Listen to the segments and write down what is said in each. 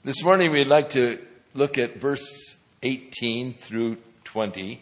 This morning we'd like to look at verse 18 through 20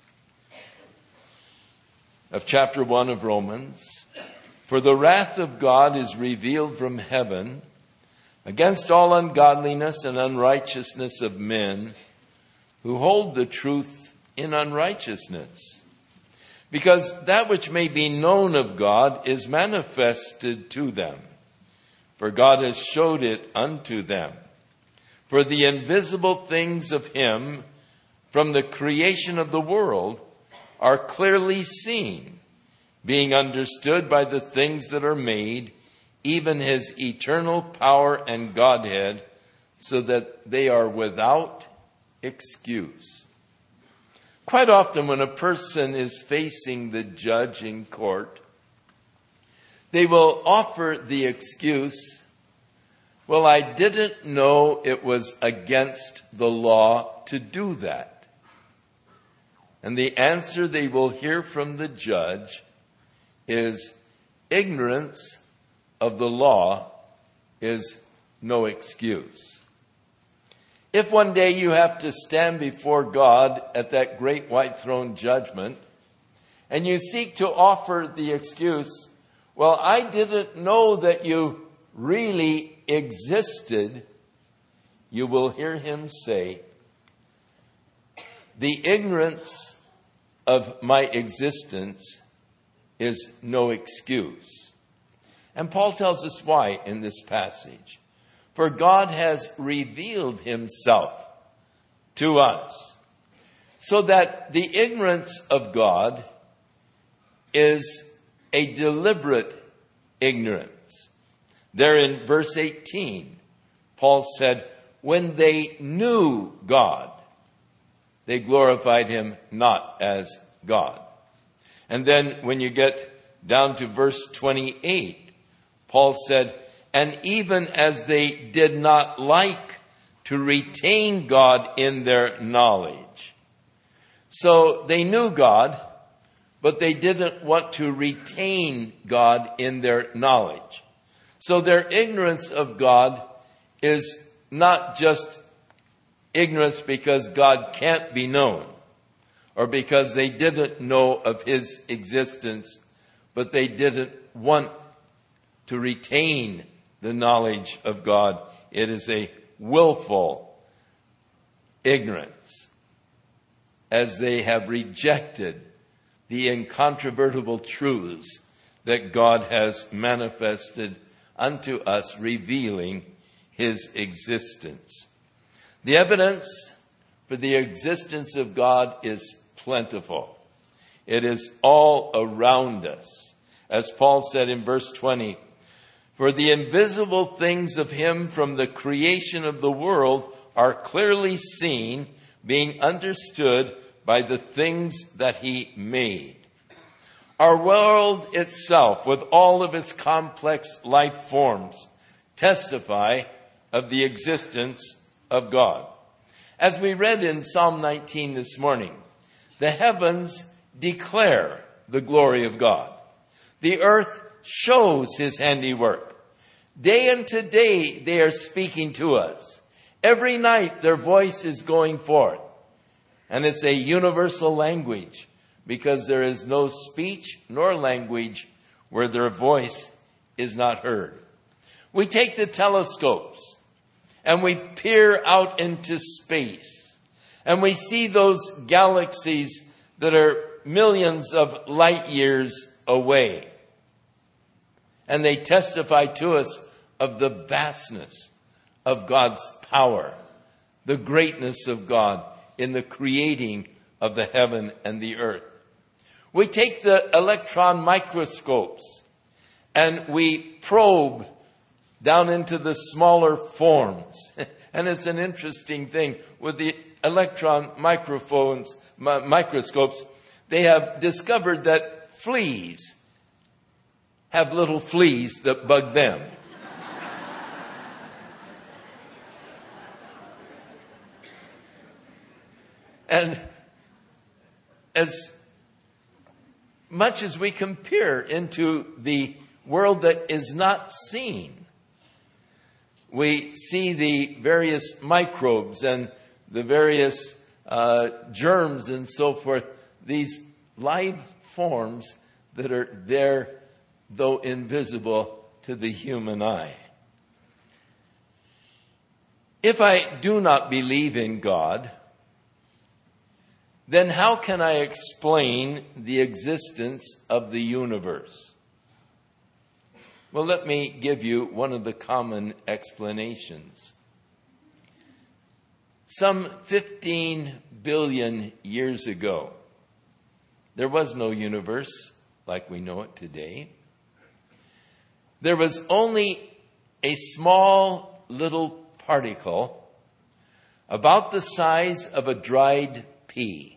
of chapter 1 of Romans. For the wrath of God is revealed from heaven against all ungodliness and unrighteousness of men who hold the truth in unrighteousness. Because that which may be known of God is manifested to them, for God has showed it unto them. For the invisible things of him from the creation of the world are clearly seen, being understood by the things that are made, even his eternal power and Godhead, so that they are without excuse. Quite often when a person is facing the judge in court, they will offer the excuse, well, I didn't know it was against the law to do that. And the answer they will hear from the judge is ignorance of the law is no excuse. If one day you have to stand before God at that great white throne judgment and you seek to offer the excuse, well, I didn't know that you really existed, you will hear him say, the ignorance of my existence is no excuse. And Paul tells us why in this passage. For God has revealed himself to us, so that the ignorance of God is a deliberate ignorance. There in verse 18, Paul said, when they knew God, they glorified him not as God. And then when you get down to verse 28, Paul said, and even as they did not like to retain God in their knowledge. So they knew God, but they didn't want to retain God in their knowledge. So their ignorance of God is not just ignorance because God can't be known or because they didn't know of his existence, but they didn't want to retain the knowledge of God. It is a willful ignorance, as they have rejected the incontrovertible truths that God has manifested unto us, revealing his existence. The evidence for the existence of God is plentiful. It is all around us. As Paul said in verse 20, for the invisible things of him from the creation of the world are clearly seen, being understood by the things that he made. Our world itself, with all of its complex life forms, testify of the existence of God. As we read in Psalm 19 this morning, the heavens declare the glory of God. The earth shows his handiwork. Day unto day they are speaking to us. Every night their voice is going forth. And it's a universal language, because there is no speech nor language where their voice is not heard. We take the telescopes and we peer out into space, and we see those galaxies that are millions of light years away. And they testify to us of the vastness of God's power, the greatness of God in the creating of the heaven and the earth. We take the electron microscopes and we probe down into the smaller forms. And it's an interesting thing. With the electron microscopes, they have discovered that fleas have little fleas that bug them. And as much as we can peer into the world that is not seen, we see the various microbes and the various germs and so forth, these live forms that are there, though invisible to the human eye. If I do not believe in God, then how can I explain the existence of the universe? Well, let me give you one of the common explanations. Some 15 billion years ago, there was no universe like we know it today. There was only a small little particle about the size of a dried pea.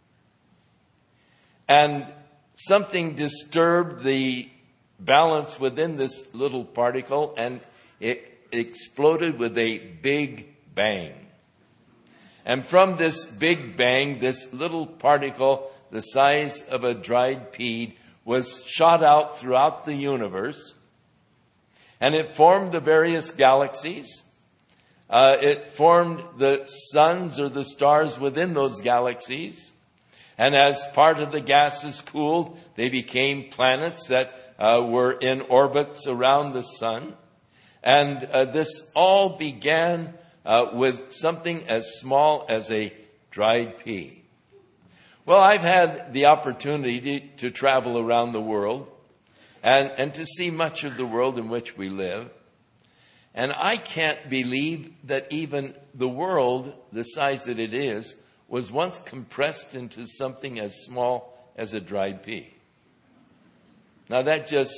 And something disturbed the balance within this little particle, and it exploded with a big bang. And from this big bang, this little particle, the size of a dried pea, was shot out throughout the universe. And it formed the various galaxies. It formed the suns or the stars within those galaxies. And as part of the gases cooled, they became planets that were in orbits around the sun. And this all began with something as small as a dried pea. Well, I've had the opportunity to travel around the world and to see much of the world in which we live. And I can't believe that even the world, the size that it is, was once compressed into something as small as a dried pea. Now that just,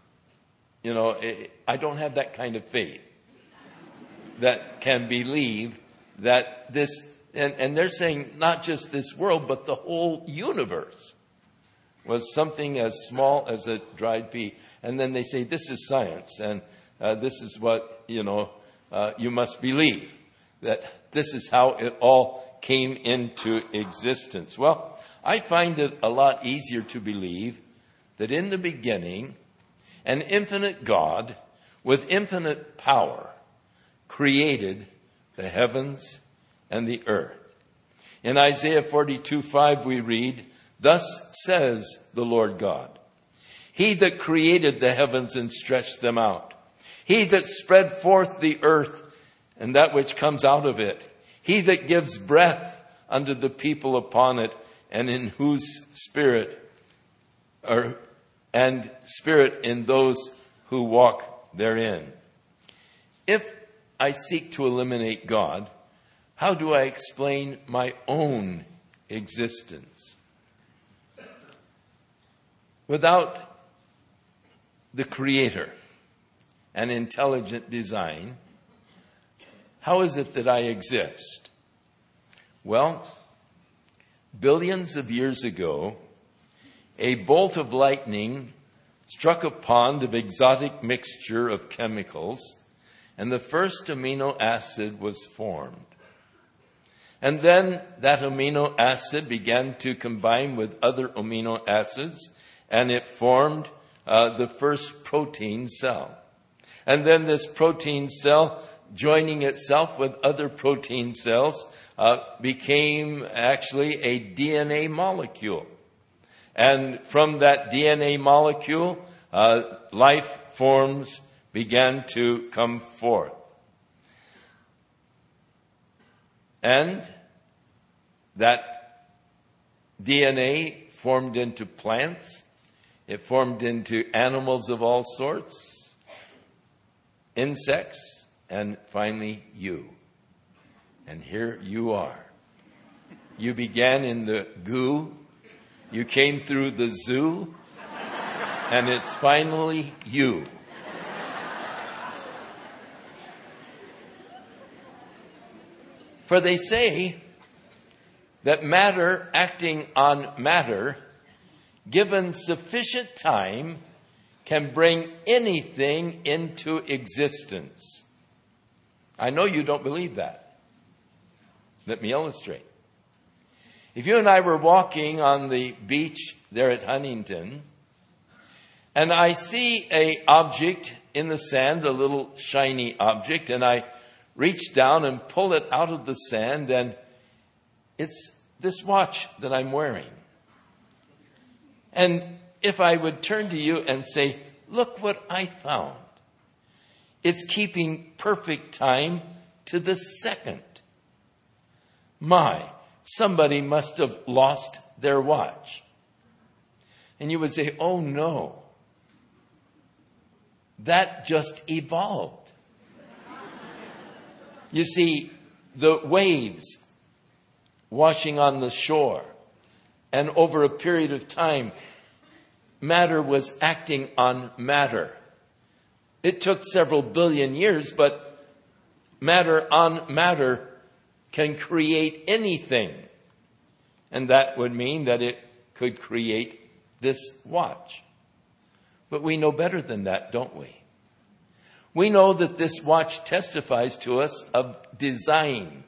I don't have that kind of faith that can believe that this, and they're saying not just this world, but the whole universe was something as small as a dried pea. And then they say, this is science, and this is what, you must believe, that this is how it all came into existence. Well, I find it a lot easier to believe that in the beginning, an infinite God with infinite power created the heavens and the earth. In Isaiah 42:5 we read, "Thus says the Lord God, He that created the heavens and stretched them out, He that spread forth the earth and that which comes out of it, He that gives breath unto the people upon it, and in whose spirit and spirit in those who walk therein." If I seek to eliminate God, how do I explain my own existence? Without the Creator and intelligent design, how is it that I exist? Well, billions of years ago, a bolt of lightning struck a pond of exotic mixture of chemicals, and the first amino acid was formed. And then that amino acid began to combine with other amino acids, and it formed the first protein cell. And then this protein cell, joining itself with other protein cells, became actually a DNA molecule. And from that DNA molecule, life forms began to come forth. And that DNA formed into plants. It formed into animals of all sorts, insects, and finally you. And here you are. You began in the goo, you came through the zoo, and it's finally you. For they say that matter acting on matter, given sufficient time, can bring anything into existence. I know you don't believe that. Let me illustrate. If you and I were walking on the beach there at Huntington, and I see an object in the sand a little shiny object, and I reach down and pull it out of the sand, and it's this watch that I'm wearing. And if I would turn to you and say, look what I found. It's keeping perfect time to the second. My, somebody must have lost their watch. And you would say, oh no, that just evolved. You see, the waves washing on the shore, and over a period of time, matter was acting on matter. It took several billion years, but matter on matter can create anything. And that would mean that it could create this watch. But we know better than that, don't we? We know that this watch testifies to us of design.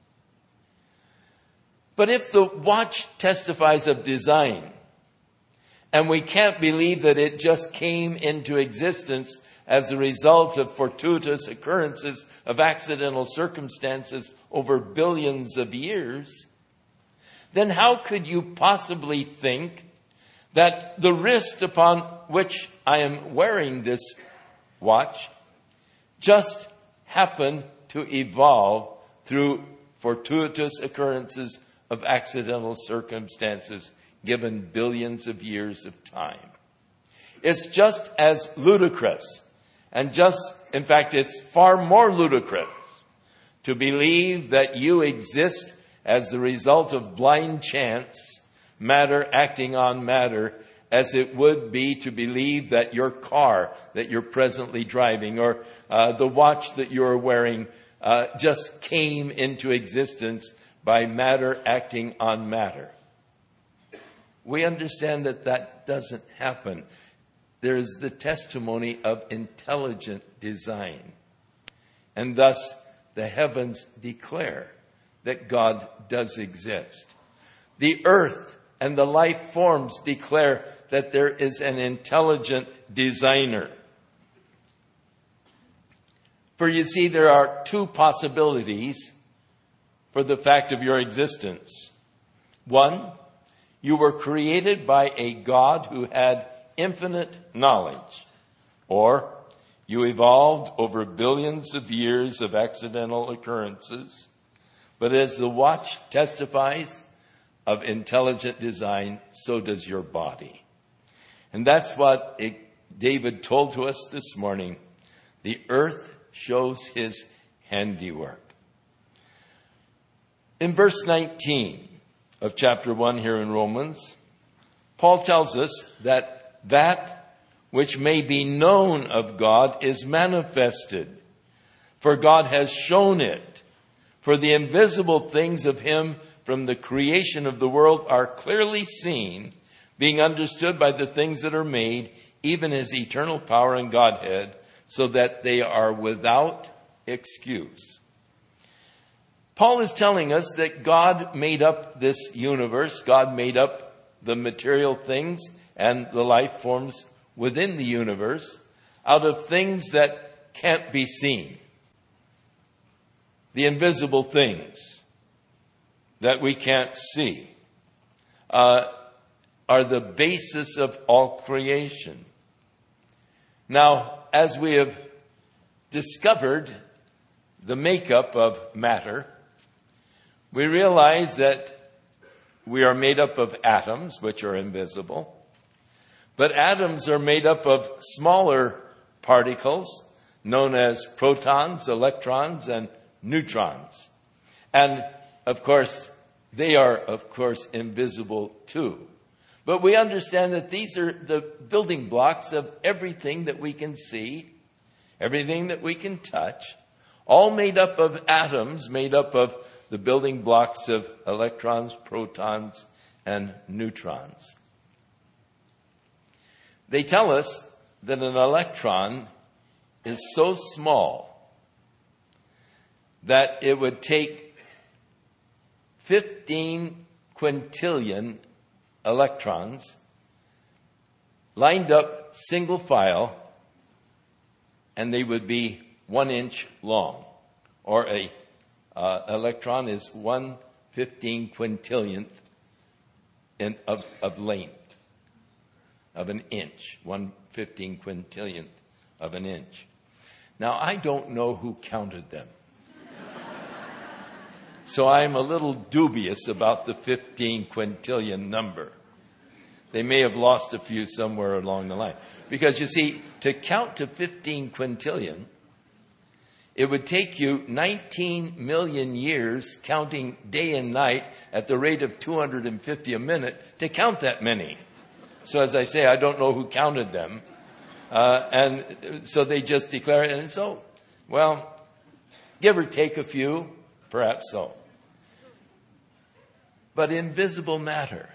But if the watch testifies of design, and we can't believe that it just came into existence as a result of fortuitous occurrences of accidental circumstances over billions of years, then how could you possibly think that the wrist upon which I am wearing this watch just happened to evolve through fortuitous occurrences of accidental circumstances given billions of years of time? It's just as ludicrous, and in fact, it's far more ludicrous to believe that you exist as the result of blind chance, matter acting on matter, as it would be to believe that your car that you're presently driving or the watch that you're wearing just came into existence by matter acting on matter. We understand that that doesn't happen. There is the testimony of intelligent design. And thus, the heavens declare that God does exist. The earth and the life forms declare that there is an intelligent designer. For you see, there are two possibilities for the fact of your existence. One, you were created by a God who had infinite knowledge, or you evolved over billions of years of accidental occurrences. But as the watch testifies of intelligent design, so does your body. And that's what David told to us this morning. The earth shows his handiwork. In verse 19 of chapter 1 here in Romans, Paul tells us that which may be known of God is manifested, for God has shown it. For the invisible things of him from the creation of the world are clearly seen, being understood by the things that are made, even his eternal power and Godhead, so that they are without excuse. Paul is telling us that God made up this universe. God made up the material things and the life forms within the universe out of things that can't be seen. The invisible things that we can't see are the basis of all creation. Now, as we have discovered the makeup of matter, we realize that we are made up of atoms, which are invisible. But atoms are made up of smaller particles known as protons, electrons, and neutrons. And, of course, they are, invisible too. But we understand that these are the building blocks of everything that we can see, everything that we can touch, all made up of atoms, made up of the building blocks of electrons, protons, and neutrons. They tell us that an electron is so small that it would take 15 quintillion electrons lined up single file and they would be 1 inch long, or a electron is 1/15 quintillionth of length of an inch, 1/15 quintillionth of an inch. Now, I don't know who counted them. So I'm a little dubious about the 15 quintillion number. They may have lost a few somewhere along the line. Because you see, to count to 15 quintillion, it would take you 19 million years counting day and night at the rate of 250 a minute to count that many. So as I say, I don't know who counted them. And so they just declare it. And so, well, give or take a few, perhaps so. But invisible matter,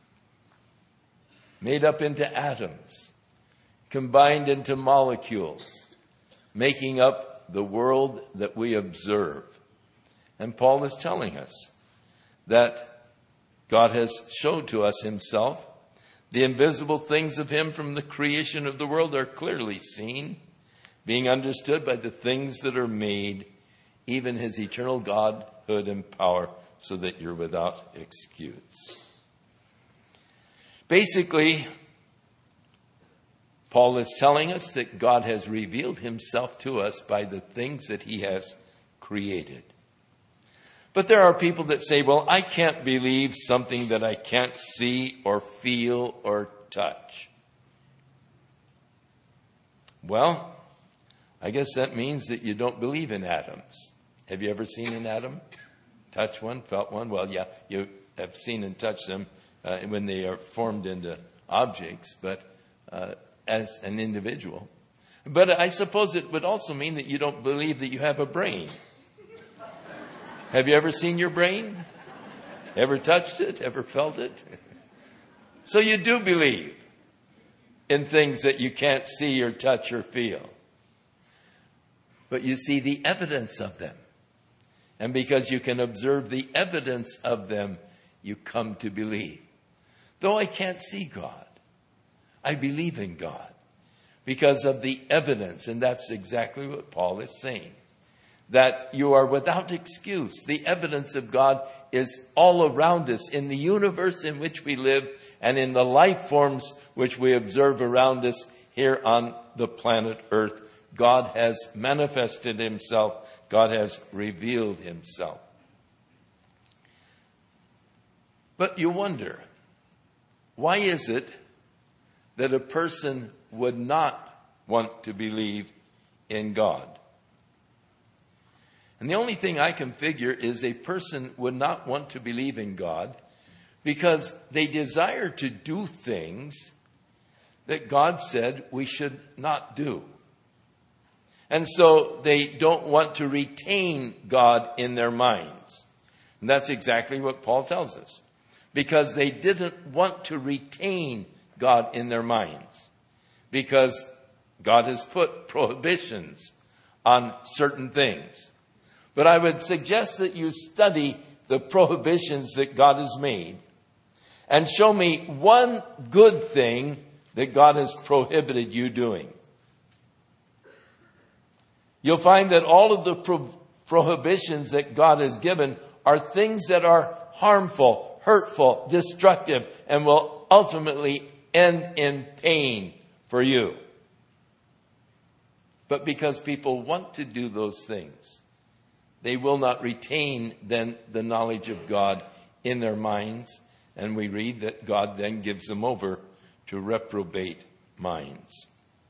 made up into atoms, combined into molecules, making up the world that we observe. And Paul is telling us that God has showed to us himself. The invisible things of him from the creation of the world are clearly seen, being understood by the things that are made, even his eternal Godhood and power, so that you're without excuse. Basically, Paul is telling us that God has revealed himself to us by the things that he has created. But there are people that say, well, I can't believe something that I can't see or feel or touch. Well, I guess that means that you don't believe in atoms. Have you ever seen an atom? Touched one, felt one? Well, yeah, you have seen and touched them when they are formed into objects, but as an individual. But I suppose it would also mean that you don't believe that you have a brain. Have you ever seen your brain? Ever touched it? Ever felt it? So you do believe in things that you can't see or touch or feel. But you see the evidence of them. And because you can observe the evidence of them, you come to believe. Though I can't see God, I believe in God because of the evidence. And that's exactly what Paul is saying. That you are without excuse. The evidence of God is all around us in the universe in which we live and in the life forms which we observe around us here on the planet Earth. God has manifested himself. God has revealed himself. But you wonder, why is it that a person would not want to believe in God? And the only thing I can figure is a person would not want to believe in God because they desire to do things that God said we should not do. And so they don't want to retain God in their minds. And that's exactly what Paul tells us. Because they didn't want to retain God in their minds. Because God has put prohibitions on certain things. But I would suggest that you study the prohibitions that God has made and show me one good thing that God has prohibited you doing. You'll find that all of the prohibitions that God has given are things that are harmful, hurtful, destructive, and will ultimately end in pain for you. But because people want to do those things, they will not retain then the knowledge of God in their minds. And we read that God then gives them over to reprobate minds.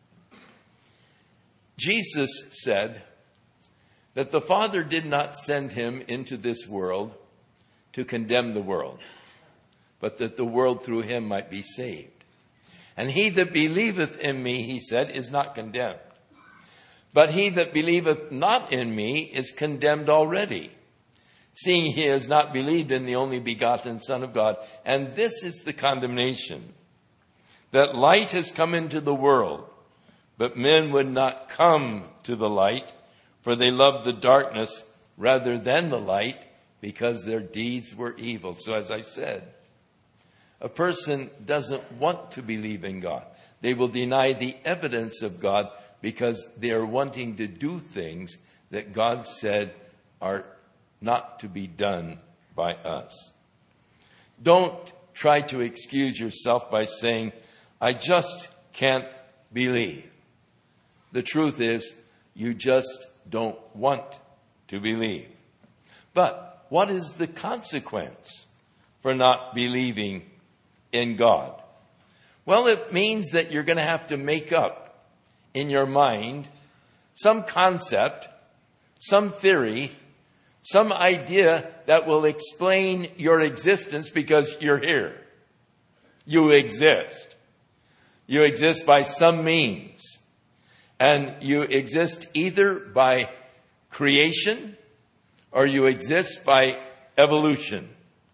Jesus said that the Father did not send him into this world to condemn the world, but that the world through him might be saved. And he that believeth in me, he said, is not condemned. But he that believeth not in me is condemned already, seeing he has not believed in the only begotten Son of God. And this is the condemnation, that light has come into the world, but men would not come to the light, for they loved the darkness rather than the light, because their deeds were evil. So as I said, a person doesn't want to believe in God. They will deny the evidence of God because they are wanting to do things that God said are not to be done by us. Don't try to excuse yourself by saying, I just can't believe. The truth is, you just don't want to believe. But what is the consequence for not believing in God? Well, it means that you're going to have to make up in your mind some concept, some theory, some idea that will explain your existence because you're here. You exist. You exist by some means. And you exist either by creation or you exist by evolution.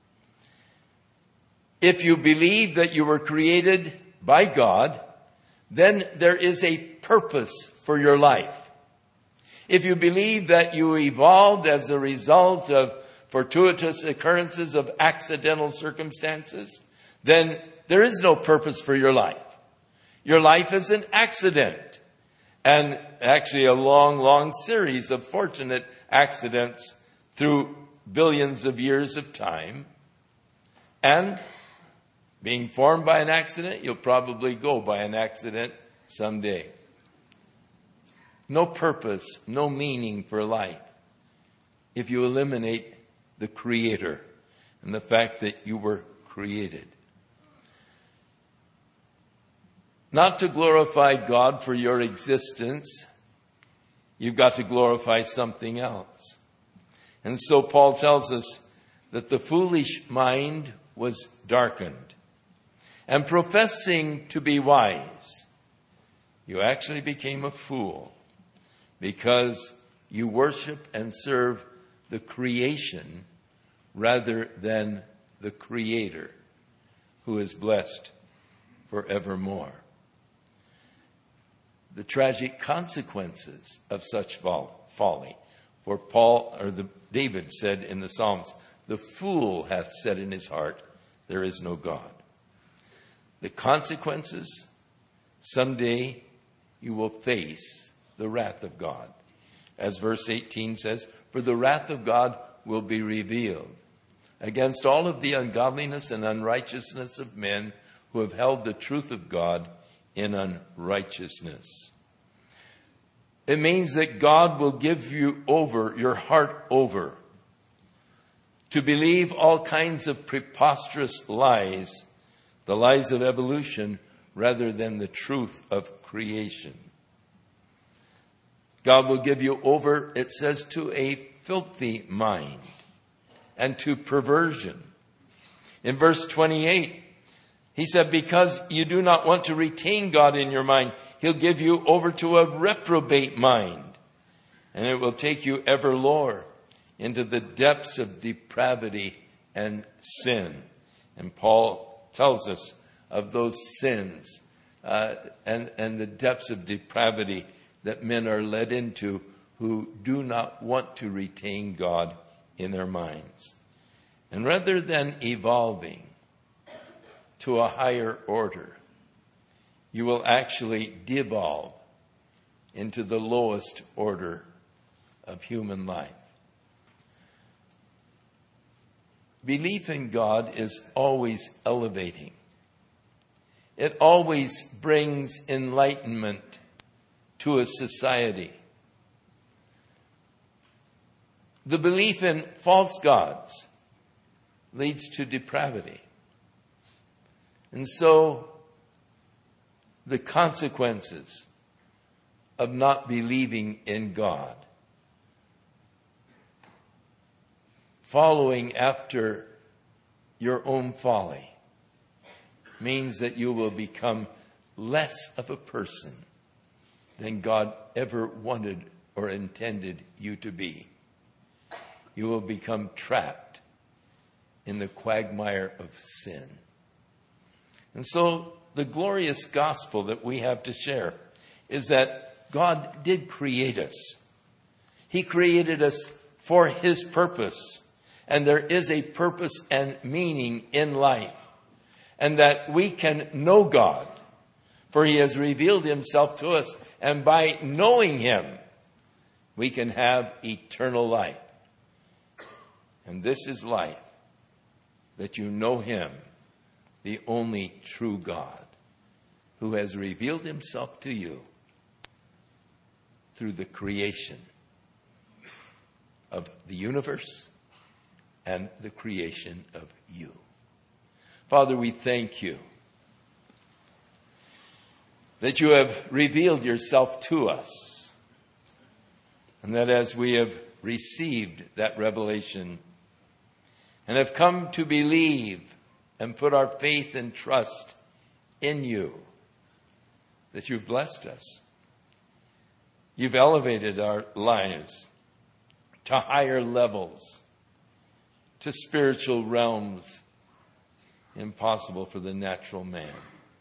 If you believe that you were created by God, then there is a purpose for your life. If you believe that you evolved as a result of fortuitous occurrences of accidental circumstances, then there is no purpose for your life. Your life is an accident. And actually a long, long series of fortunate accidents through billions of years of time. And being formed by an accident, you'll probably go by an accident someday. No purpose, no meaning for life if you eliminate the Creator and the fact that you were created. Not to glorify God for your existence, you've got to glorify something else. And so Paul tells us that the foolish mind was darkened. And professing to be wise, you actually became a fool because you worship and serve the creation rather than the Creator, who is blessed forevermore. The tragic consequences of such folly. For David said in the Psalms, the fool hath said in his heart, there is no God. The consequences, someday you will face the wrath of God. As verse 18 says, for the wrath of God will be revealed against all of the ungodliness and unrighteousness of men who have held the truth of God in unrighteousness. It means that God will give you over, your heart over, to believe all kinds of preposterous lies, the lies of evolution, rather than the truth of creation. God will give you over, it says, to a filthy mind and to perversion. In verse 28, he said, because you do not want to retain God in your mind, he'll give you over to a reprobate mind, and it will take you ever lower into the depths of depravity and sin. And Paul tells us of those sins and the depths of depravity that men are led into who do not want to retain God in their minds. And rather than evolving to a higher order, you will actually devolve into the lowest order of human life. Belief in God is always elevating. It always brings enlightenment to a society. The belief in false gods leads to depravity. And so the consequences of not believing in God, following after your own folly, means that you will become less of a person than God ever wanted or intended you to be. You will become trapped in the quagmire of sin. And so the glorious gospel that we have to share is that God did create us. He created us for his purpose. And there is a purpose and meaning in life. And that we can know God For he has revealed himself to us, and by knowing him, we can have eternal life. And this is life, that you know him, the only true God, who has revealed himself to you through the creation of the universe and the creation of you. Father, we thank you that you have revealed yourself to us, and that as we have received that revelation and have come to believe and put our faith and trust in you, that you've blessed us. You've elevated our lives to higher levels, to spiritual realms impossible for the natural man.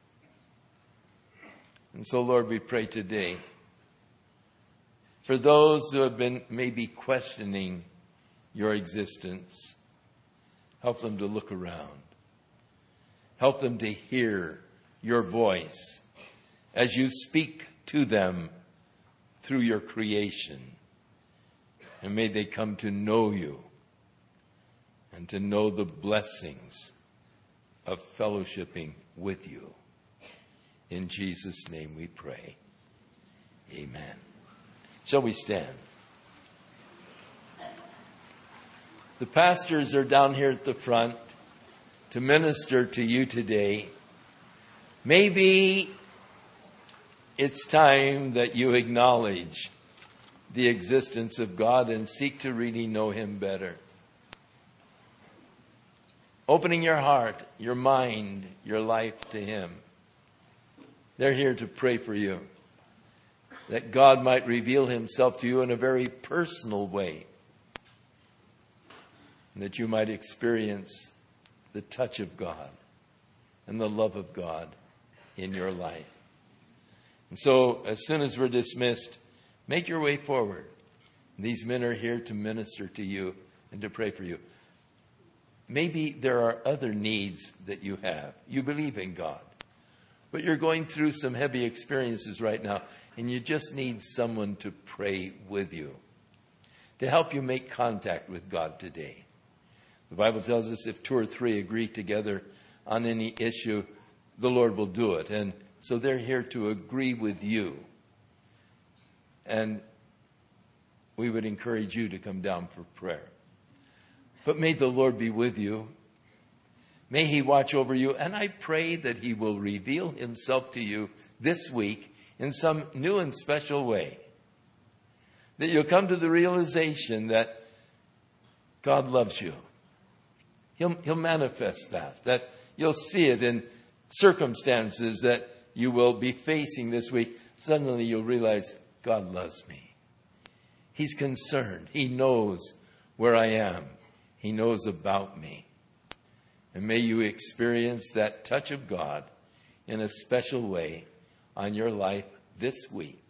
And so, Lord, we pray today for those who have been maybe questioning your existence. Help them to look around. Help them to hear your voice as you speak to them through your creation. And may they come to know you and to know the blessings of fellowshipping with you. In Jesus' name we pray. Amen. Shall we stand? The pastors are down here at the front to minister to you today. Maybe it's time that you acknowledge the existence of God and seek to really know him better. Opening your heart, your mind, your life to him. They're here to pray for you, that God might reveal himself to you in a very personal way, and that you might experience the touch of God and the love of God in your life. And so, as soon as we're dismissed, make your way forward. These men are here to minister to you and to pray for you. Maybe there are other needs that you have. You believe in God, but you're going through some heavy experiences right now, and you just need someone to pray with you, to help you make contact with God today. The Bible tells us if 2 or 3 agree together on any issue, the Lord will do it. And so they're here to agree with you. And we would encourage you to come down for prayer. But may the Lord be with you. May he watch over you. And I pray that he will reveal himself to you this week in some new and special way. That you'll come to the realization that God loves you. He'll manifest that you'll see it in circumstances that you will be facing this week. Suddenly you'll realize God loves me. He's concerned. He knows where I am. He knows about me. And may you experience that touch of God in a special way on your life this week.